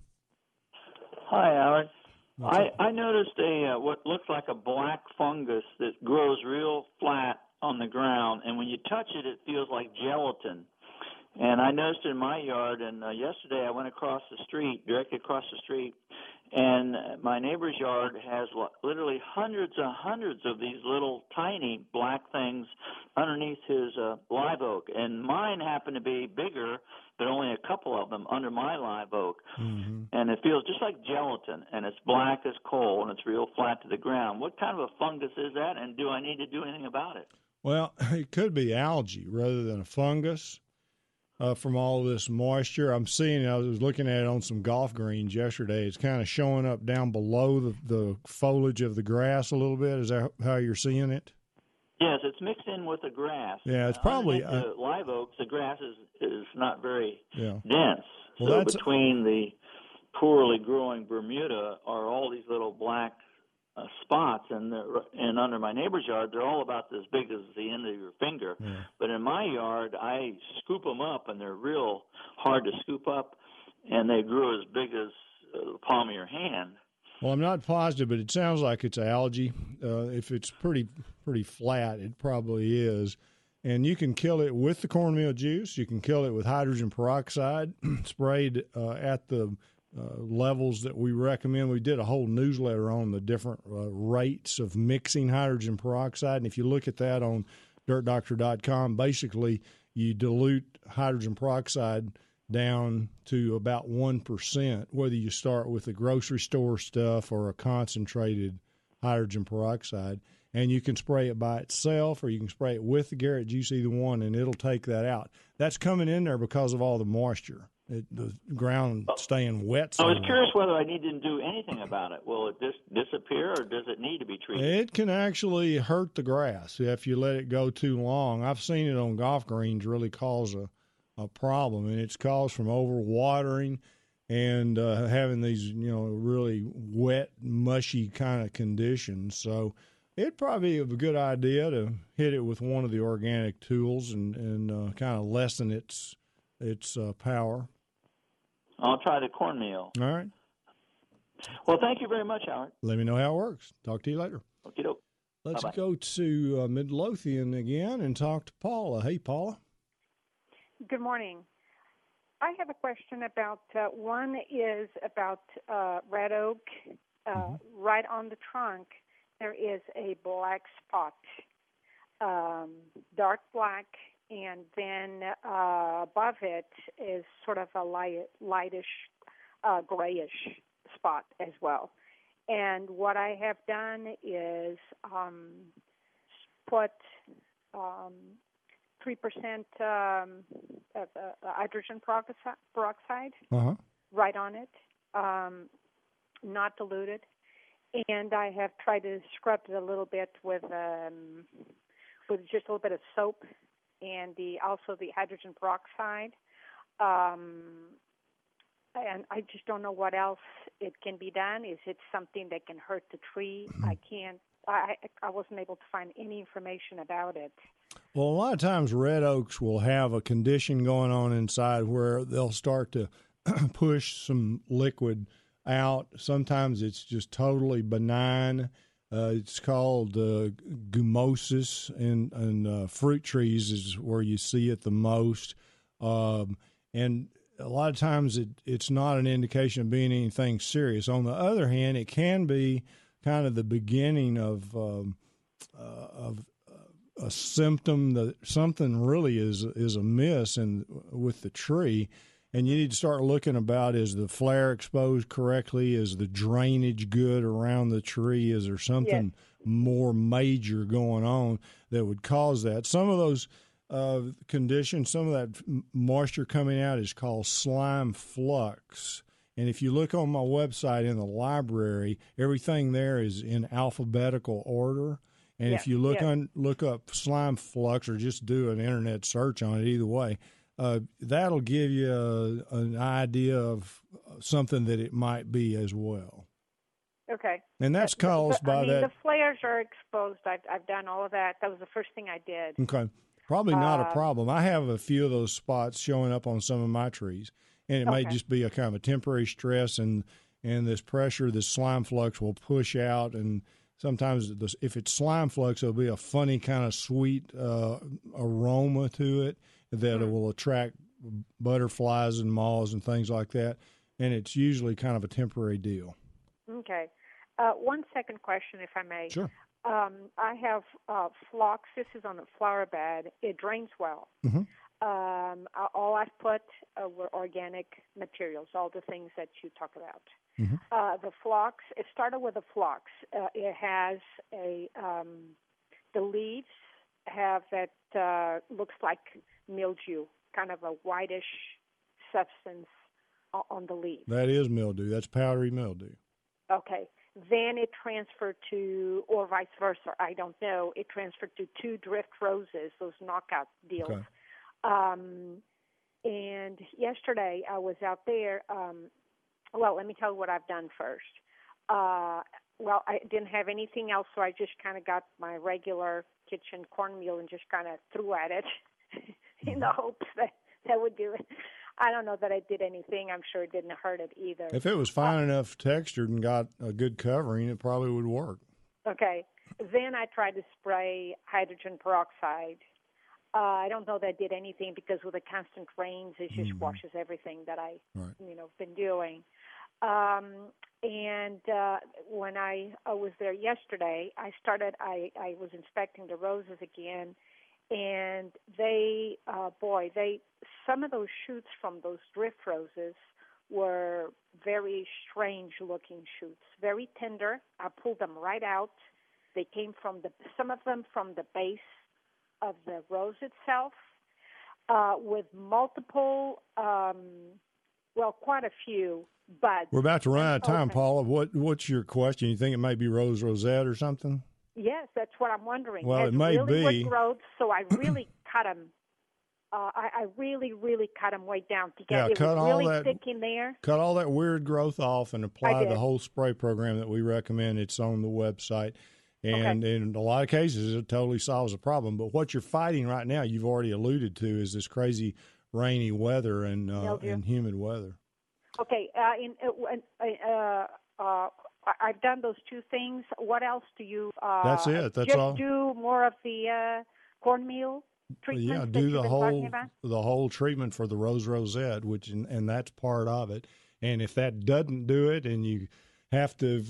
Speaker 11: Hi, Alex.
Speaker 2: What's
Speaker 11: I,
Speaker 2: up?
Speaker 11: I noticed a uh, what looks like a black fungus that grows real flat on the ground, and when you touch it, it feels like gelatin. And I noticed it in my yard, and uh, yesterday I went across the street, directly across the street, and my neighbor's yard has literally hundreds and hundreds of these little tiny black things underneath his uh, live oak. And mine happen to be bigger, but only a couple of them under my live oak.
Speaker 2: Mm-hmm.
Speaker 11: And it feels just like gelatin, and it's black as coal, and it's real flat to the ground. What kind of a fungus is that, and do I need to do anything about it?
Speaker 2: Well, it could be algae rather than a fungus. Uh, from all this moisture, I'm seeing. I was looking at it on some golf greens yesterday. It's kind of showing up down below the, the foliage of the grass a little bit. Is that how you're seeing it?
Speaker 11: Yes, it's mixed in with the grass.
Speaker 2: Yeah, it's probably
Speaker 11: uh, the live oaks. The grass is is not very
Speaker 2: yeah.
Speaker 11: dense.
Speaker 2: Well,
Speaker 11: so
Speaker 2: that's,
Speaker 11: between the poorly growing Bermuda are all these little black uh, spots, and and under my neighbor's yard, they're all about as big as the end of your finger.
Speaker 2: Yeah.
Speaker 11: But in my yard, I scoop them up, and they're real hard to scoop up, and they grew as big as uh, the palm of your hand.
Speaker 2: Well, I'm not positive, but it sounds like it's algae. Uh, if it's pretty pretty flat, it probably is. And you can kill it with the cornmeal juice. You can kill it with hydrogen peroxide sprayed uh, at the uh, levels that we recommend. We did a whole newsletter on the different uh, rates of mixing hydrogen peroxide. And if you look at that on dirt doctor dot com, basically you dilute hydrogen peroxide down to about one percent, whether you start with the grocery store stuff or a concentrated hydrogen peroxide. And you can spray it by itself or you can spray it with the Garrett juice, either one, and it'll take that out. That's coming in there because of all the moisture, it, the ground staying wet.
Speaker 11: I was curious whether I need to do anything about it. Will it just disappear or does it need to be treated?
Speaker 2: It can actually hurt the grass if you let it go too long. I've seen it on golf greens really cause a, a problem, and it's caused from overwatering and uh, having these, you know, really wet, mushy kind of conditions. So it'd probably be a good idea to hit it with one of the organic tools and, and uh, kind of lessen its its uh, power.
Speaker 11: I'll try the cornmeal.
Speaker 2: All right.
Speaker 11: Well, thank you very much, Howard.
Speaker 2: Let me know how it works. Talk to you later.
Speaker 11: Okay, doke.
Speaker 2: Let's
Speaker 11: Bye-bye.
Speaker 2: go to uh, Midlothian again and talk to Paula. Hey, Paula.
Speaker 12: Good morning. I have a question about, uh, one is about uh, red oak. Uh, mm-hmm. Right on the trunk, there is a black spot, um, dark black, and then uh, above it is sort of a light, lightish, uh, grayish spot as well. And what I have done is um, put um, three percent um, of uh, hydrogen peroxide
Speaker 2: uh-huh.
Speaker 12: right on it, um, not diluted. And I have tried to scrub it a little bit with um, with just a little bit of soap and the also the hydrogen peroxide. Um, and I just don't know what else it can be done. Is it something that can hurt the tree? I can't. I I wasn't able to find any information about it.
Speaker 2: Well, a lot of times red oaks will have a condition going on inside where they'll start to push some liquid out. Sometimes it's just totally benign. Uh, it's called uh, gumosis in, in uh, fruit trees is where you see it the most. Um, and a lot of times it, it's not an indication of being anything serious. On the other hand, it can be kind of the beginning of um, uh, of a symptom that something really is is amiss in with the tree, and you need to start looking about: is the flare exposed correctly? Is the drainage good around the tree? Is there something yes. more major going on that would cause that? Some of those uh, conditions, some of that moisture coming out is called slime flux. And if you look on my website in the library, everything there is in alphabetical order. And yeah, if you look yeah. on look up slime flux or just do an internet search on it, either way, uh, that'll give you a, an idea of something that it might be as well.
Speaker 12: Okay.
Speaker 2: And that's caused
Speaker 12: but,
Speaker 2: by
Speaker 12: I mean,
Speaker 2: that.
Speaker 12: The flares are exposed. I've I've done all of that. That was the first thing I did.
Speaker 2: Okay. Probably not
Speaker 12: uh,
Speaker 2: a problem. I have a few of those spots showing up on some of my trees, and it
Speaker 12: okay.
Speaker 2: may just be a kind of a temporary stress, and and this pressure, this slime flux will push out, and sometimes if it's slime flux, there'll be a funny kind of sweet uh, aroma to it that mm. will attract butterflies and moths and things like that, and it's usually kind of a temporary deal.
Speaker 12: Okay. Uh, one second question, if I may.
Speaker 2: Sure.
Speaker 12: Um, I have uh, phlox. This is on a flower bed. It drains well.
Speaker 2: Mm-hmm.
Speaker 12: Um, all I've put uh, were organic materials, all the things that you talk about.
Speaker 2: Mm-hmm.
Speaker 12: Uh, the phlox, it started with the phlox. Uh, it has a, um, the leaves have that uh, looks like mildew, kind of a whitish substance on the leaf.
Speaker 2: That is mildew. That's powdery mildew.
Speaker 12: Okay. Then it transferred to, or vice versa, I don't know, it transferred to two drift roses, those knockout deals.
Speaker 2: Okay.
Speaker 12: Um, and yesterday I was out there. Um, well, let me tell you what I've done first. Uh, well, I didn't have anything else, so I just kind of got my regular kitchen cornmeal and just kind of threw at it in the hopes that that would do it. I don't know that I did anything. I'm sure it didn't hurt it either.
Speaker 2: If it was fine
Speaker 12: uh,
Speaker 2: enough textured and got a good covering, it probably would work.
Speaker 12: Okay. Then I tried to spray hydrogen peroxide. Uh, I don't know that did anything because with the constant rains, it just mm-hmm. washes everything that I,
Speaker 2: right.
Speaker 12: you know, been doing. Um, and uh, when I, I was there yesterday, I started. I, I was inspecting the roses again, and they, uh, boy, they some of those shoots from those drift roses were very strange-looking shoots, very tender. I pulled them right out. They came from the some of them from the base of the rose itself, uh, with multiple, um, well, quite a few buds.
Speaker 2: We're about to run out of time,
Speaker 12: okay.
Speaker 2: Paula. What What's your question? You think it might be rose rosette or something?
Speaker 12: Yes, that's what I'm wondering.
Speaker 2: Well,
Speaker 12: Has
Speaker 2: it may
Speaker 12: really
Speaker 2: be.
Speaker 12: Wood growth, so I really cut them. Uh, I, I really, really cut them way down to get
Speaker 2: yeah,
Speaker 12: it
Speaker 2: cut
Speaker 12: was really
Speaker 2: all that,
Speaker 12: thick in there.
Speaker 2: Cut all that weird growth off and apply the whole spray program that we recommend. It's on the website. And okay. in a lot of cases, it totally solves the problem. But what you're fighting right now, you've already alluded to, is this crazy rainy weather and uh, and humid weather.
Speaker 12: Okay. Uh, in, uh, uh, uh, I've done those two things. What else do you? Uh,
Speaker 2: That's it. That's
Speaker 12: just
Speaker 2: all.
Speaker 12: Do more of the uh, cornmeal treatment.
Speaker 2: Yeah,
Speaker 12: that
Speaker 2: do
Speaker 12: you've
Speaker 2: the
Speaker 12: been
Speaker 2: whole
Speaker 12: talking about?
Speaker 2: the whole treatment for the rose rosette, which and, and that's part of it. And if that doesn't do it, and you have to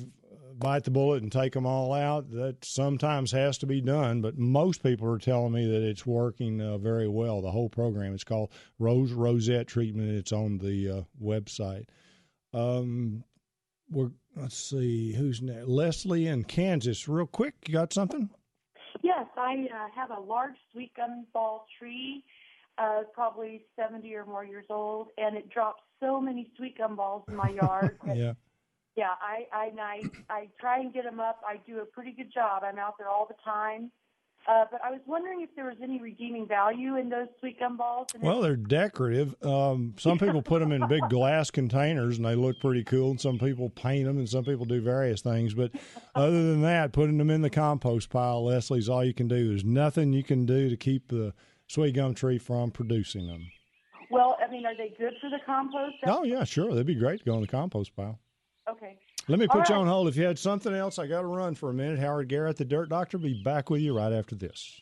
Speaker 2: bite the bullet and take them all out. That sometimes has to be done, but most people are telling me that it's working uh, very well. The whole program. It's called Rose Rosette Treatment. It's on the uh, website. Um, we're let's see who's next. Leslie in Kansas. Real quick, you got something?
Speaker 13: Yes, I uh, have a large sweet gum ball tree, uh, probably seventy or more years old, and it drops so many sweet gum balls in my yard.
Speaker 2: Yeah.
Speaker 13: Yeah, I, I, I, I try and get them up. I do a pretty good job. I'm out there all the time. Uh, but I was wondering if there was any redeeming value in those sweet gum balls. And
Speaker 2: well, they're decorative. Um, some people put them in big glass containers, and they look pretty cool. And some people paint them, and some people do various things. But other than that, putting them in the compost pile, Leslie, is all you can do. There's nothing you can do to keep the sweet gum tree from producing them.
Speaker 13: Well, I mean, are they good for the compost?
Speaker 2: Oh, yeah, sure. They'd be great to go in the compost pile.
Speaker 13: Okay.
Speaker 2: Let me put
Speaker 13: All
Speaker 2: you
Speaker 13: right.
Speaker 2: on hold. If you had something else, I got to run for a minute. Howard Garrett, the Dirt Doctor, will be back with you right after this.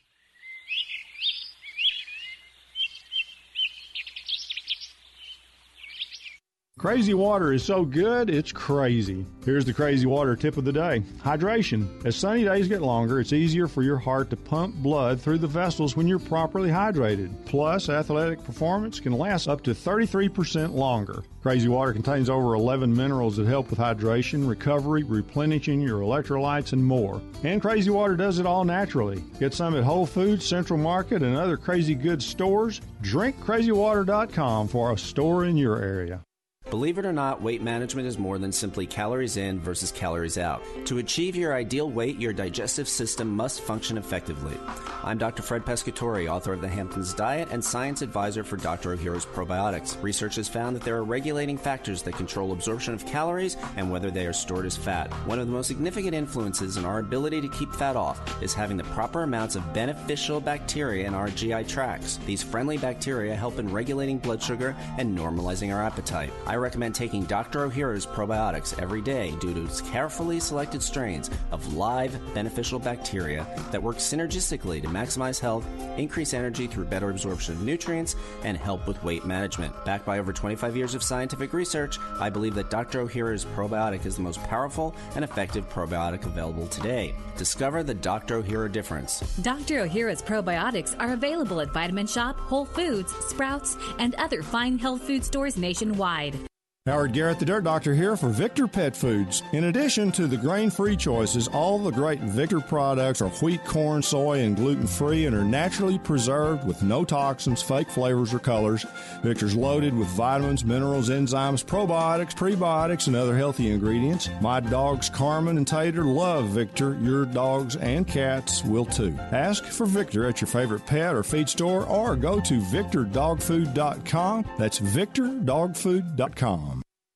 Speaker 2: Crazy water is so good, it's crazy. Here's the crazy water tip of the day. Hydration. As sunny days get longer, it's easier for your heart to pump blood through the vessels when you're properly hydrated. Plus, athletic performance can last up to thirty-three percent longer. Crazy water contains over eleven minerals that help with hydration, recovery, replenishing your electrolytes, and more. And Crazy Water does it all naturally. Get some at Whole Foods, Central Market, and other Crazy Goods stores. drink crazy water dot com for a store in your area.
Speaker 14: Believe it or not, weight management is more than simply calories in versus calories out. To achieve your ideal weight, your digestive system must function effectively. I'm Doctor Fred Pescatori, author of The Hamptons Diet and science advisor for Doctor Ohhira's Probiotics. Research has found that there are regulating factors that control absorption of calories and whether they are stored as fat. One of the most significant influences in our ability to keep fat off is having the proper amounts of beneficial bacteria in our G I tracts. These friendly bacteria help in regulating blood sugar and normalizing our appetite. I recommend taking Doctor Ohhira's Probiotics every day due to its carefully selected strains of live beneficial bacteria that work synergistically to maximize health, increase energy through better absorption of nutrients, and help with weight management. Backed by over twenty-five years of scientific research, I believe that Doctor Ohhira's Probiotic is the most powerful and effective probiotic available today. Discover the Doctor Ohhira difference.
Speaker 15: Doctor Ohhira's Probiotics are available at Vitamin Shop, Whole Foods, Sprouts, and other fine health food stores nationwide.
Speaker 2: Howard Garrett, the Dirt Doctor, here for Victor Pet Foods. In addition to the grain-free choices, all the great Victor products are wheat, corn, soy, and gluten-free and are naturally preserved with no toxins, fake flavors, or colors. Victor's loaded with vitamins, minerals, enzymes, probiotics, prebiotics, and other healthy ingredients. My dogs Carmen and Tater love Victor. Your dogs and cats will too. Ask for Victor at your favorite pet or feed store or go to victor dog food dot com. That's victor dog food dot com.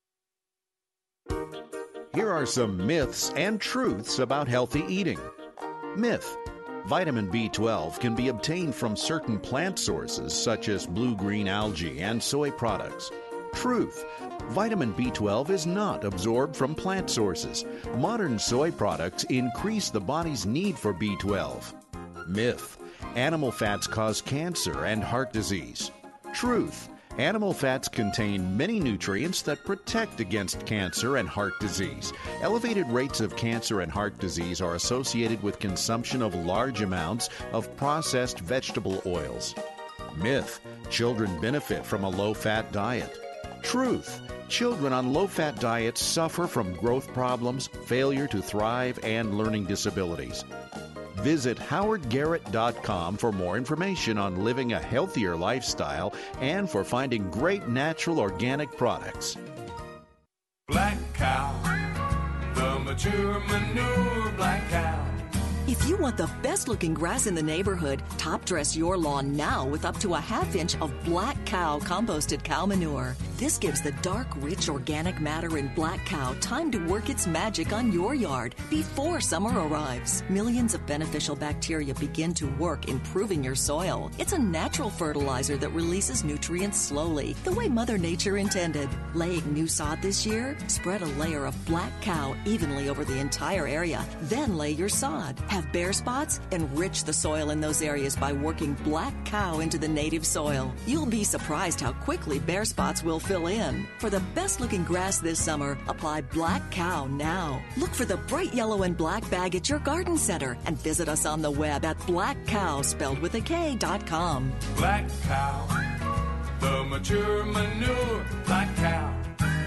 Speaker 9: Here are some myths and truths about healthy eating. Myth: vitamin B twelve can be obtained from certain plant sources such as blue-green algae and soy products. Truth: vitamin B twelve is not absorbed from plant sources. Modern soy products increase the body's need for B twelve. Myth: animal fats cause cancer and heart disease. Truth: animal fats contain many nutrients that protect against cancer and heart disease. Elevated rates of cancer and heart disease are associated with consumption of large amounts of processed vegetable oils. Myth: children benefit from a low-fat diet. Truth: children on low-fat diets suffer from growth problems, failure to thrive, and learning disabilities. Visit howard garrett dot com for more information on living a healthier lifestyle and for finding great natural organic products.
Speaker 16: Black Cow, the mature manure Black Cow.
Speaker 17: If you want the best-looking grass in the neighborhood, top-dress your lawn now with up to a half inch of Black Cow composted cow manure. This gives the dark, rich organic matter in Black Cow time to work its magic on your yard before summer arrives. Millions of beneficial bacteria begin to work improving your soil. It's a natural fertilizer that releases nutrients slowly, the way Mother Nature intended. Laying new sod this year? Spread a layer of Black Cow evenly over the entire area, then lay your sod. Have have bare spots? Enrich the soil in those areas by working Black Cow into the native soil. You'll be surprised how quickly bare spots will fill in. For the best looking grass this summer, apply Black Cow now. Look for the bright yellow and black bag at your garden center and visit us on the web at black cow, spelled with a K, dot com.
Speaker 16: Black Cow, the mature manure, Black Cow.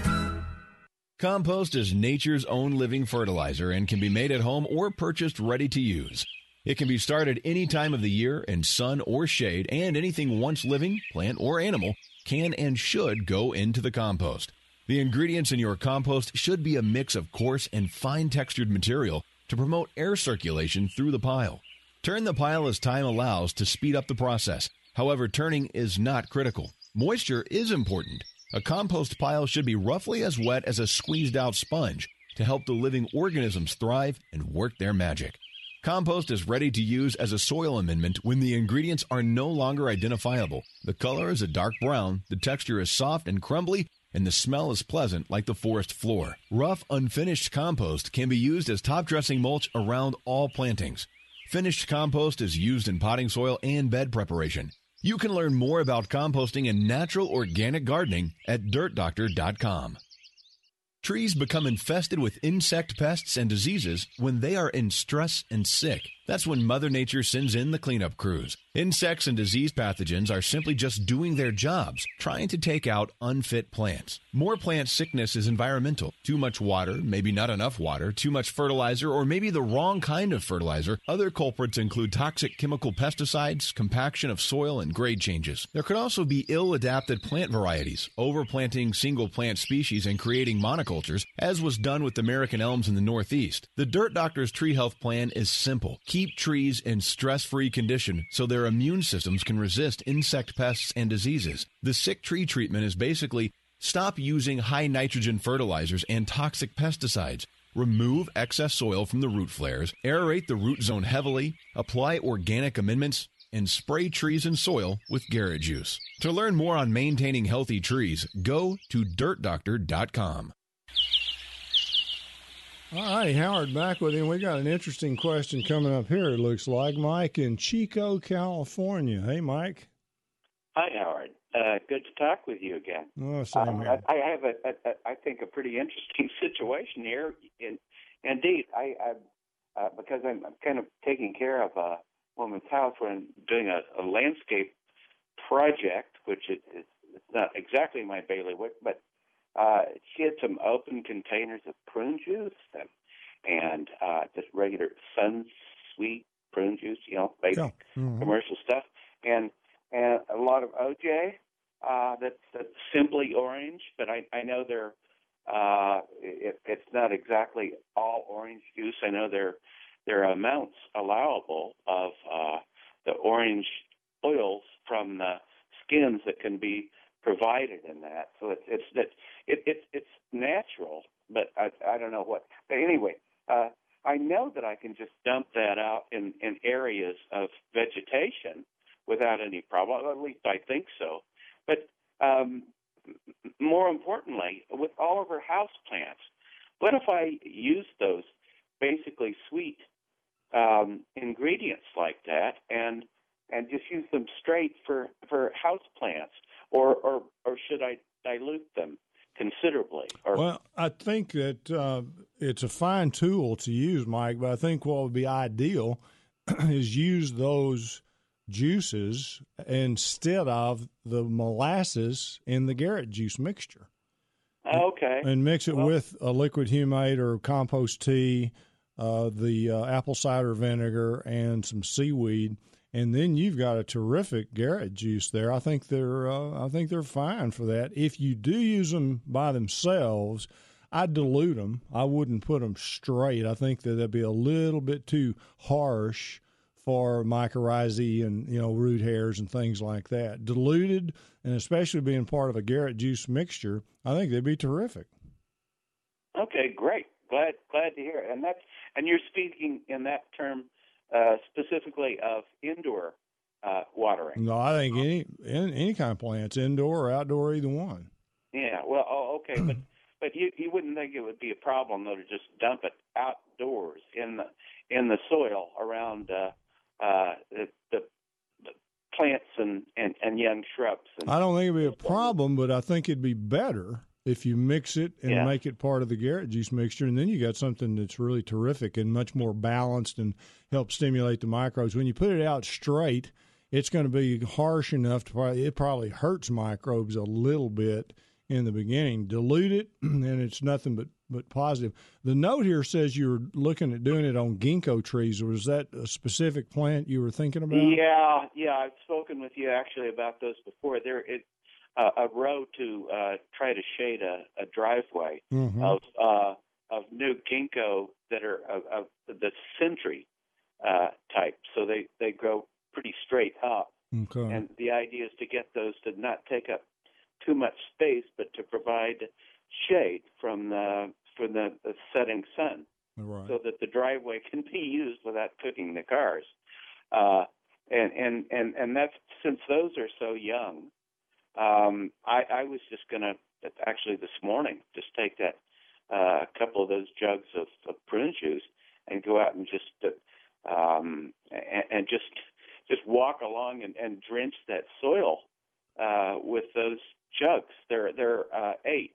Speaker 7: Compost is nature's own living fertilizer and can be made at home or purchased ready to use. It can be started any time of the year in sun or shade, and anything once living, plant or animal, can and should go into the compost. The ingredients in your compost should be a mix of coarse and fine-textured material to promote air circulation through the pile. Turn the pile as time allows to speed up the process. However, turning is not critical. Moisture is important. A compost pile should be roughly as wet as a squeezed-out sponge to help the living organisms thrive and work their magic. Compost is ready to use as a soil amendment when the ingredients are no longer identifiable. The color is a dark brown, the texture is soft and crumbly, and the smell is pleasant like the forest floor. Rough, unfinished compost can be used as top-dressing mulch around all plantings. Finished compost is used in potting soil and bed preparation. You can learn more about composting and natural organic gardening at dirt doctor dot com. Trees become infested with insect pests and diseases when they are in stress and sick. That's when Mother Nature sends in the cleanup crews. Insects and disease pathogens are simply just doing their jobs, trying to take out unfit plants. More plant sickness is environmental. Too much water, maybe not enough water, too much fertilizer, or maybe the wrong kind of fertilizer. Other culprits include toxic chemical pesticides, compaction of soil, and grade changes. There could also be ill-adapted plant varieties, overplanting single plant species and creating monocultures, as was done with American elms in the Northeast. The Dirt Doctor's Tree Health Plan is simple. Keep trees in stress-free condition so their immune systems can resist insect pests and diseases. The sick tree treatment is basically stop using high nitrogen fertilizers and toxic pesticides. Remove excess soil from the root flares, aerate the root zone heavily, apply organic amendments, and spray trees and soil with Garrett juice. To learn more on maintaining healthy trees, go to dirt doctor dot com.
Speaker 2: All right, Howard, back with him. We got an interesting question coming up here, it looks like. Mike in Chico, California. Hey, Mike.
Speaker 18: Hi, Howard. Uh, good to talk with you again.
Speaker 2: Oh, same
Speaker 18: um,
Speaker 2: here.
Speaker 18: I, I have, a, a, a, I think, a pretty interesting situation here. In, indeed, I, I uh, because I'm, I'm kind of taking care of a woman's house when doing a, a landscape project, which is it's not exactly my bailiwick, but Uh, she had some open containers of prune juice and, and uh, just regular Sun-Sweet prune juice, you know, basic
Speaker 2: yeah. mm-hmm.
Speaker 18: commercial stuff, and and a lot of O J uh, that's, that's simply orange, but I, I know they're uh, it, it's not exactly all orange juice. I know there there are amounts allowable of uh, the orange oils from the skins that can be provided in that, so it's it's that it, it it's natural, but I I don't know what. But anyway, uh, I know that I can just dump that out in, in areas of vegetation without any problem. At least I think so. But um, more importantly, with all of our house plants, what if I use those basically sweet um, ingredients like that and and just use them straight for for house plants? Or, or or should I dilute them considerably? Or,
Speaker 2: well, I think that uh, it's a fine tool to use, Mike, but I think what would be ideal is use those juices instead of the molasses in the Garrett juice mixture.
Speaker 18: Okay.
Speaker 2: And mix it
Speaker 18: well,
Speaker 2: with a liquid humate or compost tea, uh, the uh, apple cider vinegar, and some seaweed. And then you've got a terrific Garrett juice there. I think they're uh, I think they're fine for that. If you do use them by themselves, I'd dilute them. I wouldn't put them straight. I think that that'd be a little bit too harsh for mycorrhizae and, you know, root hairs and things like that. Diluted, and especially being part of a Garrett juice mixture, I think they'd be terrific.
Speaker 18: Okay, great. Glad glad to hear it. And that's and you're speaking in that term Uh, specifically of indoor uh, watering.
Speaker 2: No, I think any any kind of plants, indoor or outdoor, either one.
Speaker 18: Yeah, well, oh, okay, but but you you wouldn't think it would be a problem though to just dump it outdoors in the in the soil around uh, uh, the, the the plants and, and, and young shrubs. And,
Speaker 2: I don't think it'd be a problem, but I think it'd be better if you mix it and
Speaker 18: Yeah.
Speaker 2: make it part of the Garrett juice mixture, and then you got something that's really terrific and much more balanced and help stimulate the microbes. When you put it out straight, it's going to be harsh enough to probably, it probably hurts microbes a little bit in the beginning. Dilute it, and it's nothing but, but positive. The note here says you were looking at doing it on ginkgo trees. Was that a specific plant you were thinking about?
Speaker 18: Yeah, yeah, I've spoken with you actually about those before. There, it, uh, a row to uh, try to shade a, a driveway
Speaker 2: Mhm.
Speaker 18: of uh, of new ginkgo that are of, of the century uh, type, so they they grow pretty straight up.
Speaker 2: Okay.
Speaker 18: And the idea is to get those to not take up too much space, but to provide shade from the from the, the setting sun,
Speaker 2: Right.
Speaker 18: so that the driveway can be used without cooking the cars. Uh, and, and, and, and that's, since those are so young, um, I, I was just going to, actually this morning, just take that uh, a couple of those jugs of, of prune juice and go out and just uh, um, and, and just just walk along and, and drench that soil uh, with those jugs. They're they're uh, eight,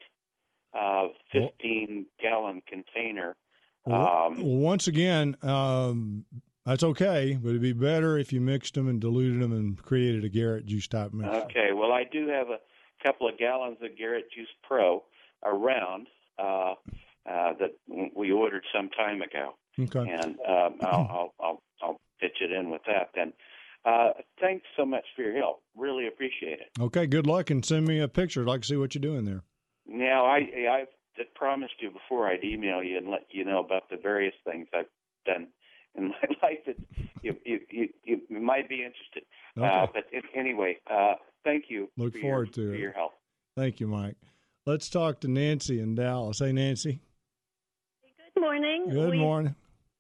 Speaker 18: uh, fifteen gallon container.
Speaker 2: Well,
Speaker 18: Um,
Speaker 2: well, once again, um, that's okay, but it'd be better if you mixed them and diluted them and created a Garrett juice type mix.
Speaker 18: Okay, well, I do have a couple of gallons of Garrett Juice Pro around uh, uh, that we ordered some time ago,
Speaker 2: Okay.
Speaker 18: and um, I'll, I'll I'll I'll pitch it in with that. Then, uh, thanks so much for your help. Really appreciate it.
Speaker 2: Okay, good luck, and send me a picture. I'd like to see what you're doing there.
Speaker 18: Now, I I've had promised you before I'd email you and let you know about the various things I've done in my life that you you you, you might be interested.
Speaker 2: Okay.
Speaker 18: Uh, but in, anyway, uh, thank you.
Speaker 2: Look
Speaker 18: for
Speaker 2: forward
Speaker 18: your,
Speaker 2: to
Speaker 18: for
Speaker 2: it.
Speaker 18: your help.
Speaker 2: Thank you, Mike. Let's talk to Nancy in Dallas. Hey, Nancy.
Speaker 19: Good morning.
Speaker 2: Good
Speaker 19: we,
Speaker 2: morning.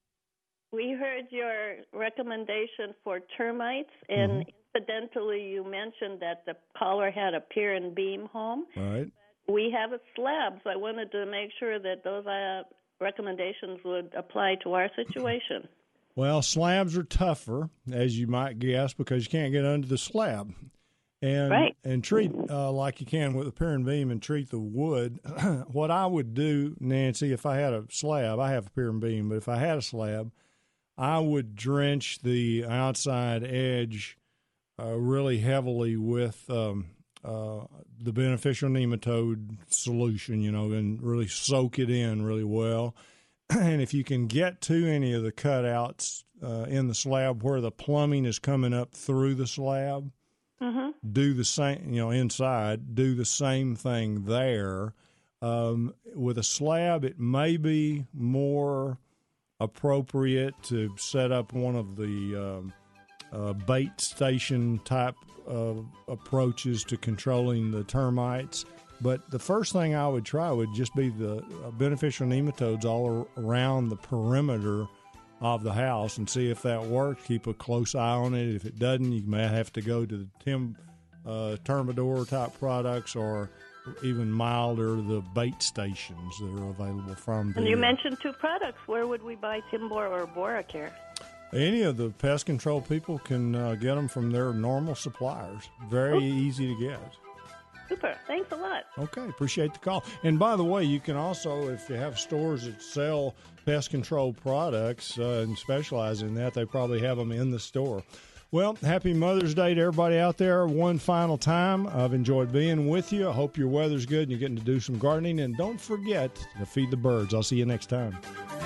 Speaker 19: We heard your recommendation for termites, and
Speaker 2: Mm-hmm.
Speaker 19: incidentally, you mentioned that the caller had a pier and beam home.
Speaker 2: All right.
Speaker 19: We have a slab, so I wanted to make sure that those uh, recommendations would apply to our situation.
Speaker 2: Well, slabs are tougher, as you might guess, because you can't get under the slab. And
Speaker 19: Right.
Speaker 2: and treat uh, like you can with a pier and beam and treat the wood. What I would do, Nancy, if I had a slab, I have a pier and beam, but if I had a slab, I would drench the outside edge uh, really heavily with um, uh, the beneficial nematode solution, you know, and really soak it in really well. And if you can get to any of the cutouts uh, in the slab where the plumbing is coming up through the slab,
Speaker 19: Mm-hmm.
Speaker 2: do the same, you know, inside, do the same thing there. Um, with a slab, it may be more appropriate to set up one of the um, uh, bait station type of approaches to controlling the termites. But the first thing I would try would just be the uh, beneficial nematodes all around the perimeter of the house and see if that works. Keep a close eye on it. If it doesn't, you may have to go to the Tim uh, Termidor type products, or even milder, the bait stations that are available from
Speaker 19: And
Speaker 2: the,
Speaker 19: you mentioned two products. Where would we buy Timbor or Boracare?
Speaker 2: any of the pest control people can uh, get them from their normal suppliers. Very
Speaker 19: Okay.
Speaker 2: easy to get.
Speaker 19: Super. Thanks a lot.
Speaker 2: Okay, appreciate the call. And by the way, you can also, if you have stores that sell pest control products uh, and specialize in that, they probably have them in the store. Well, happy Mother's Day to everybody out there. One final time, I've enjoyed being with you. I hope your weather's good and you're getting to do some gardening. And don't forget to feed the birds. I'll see you next time.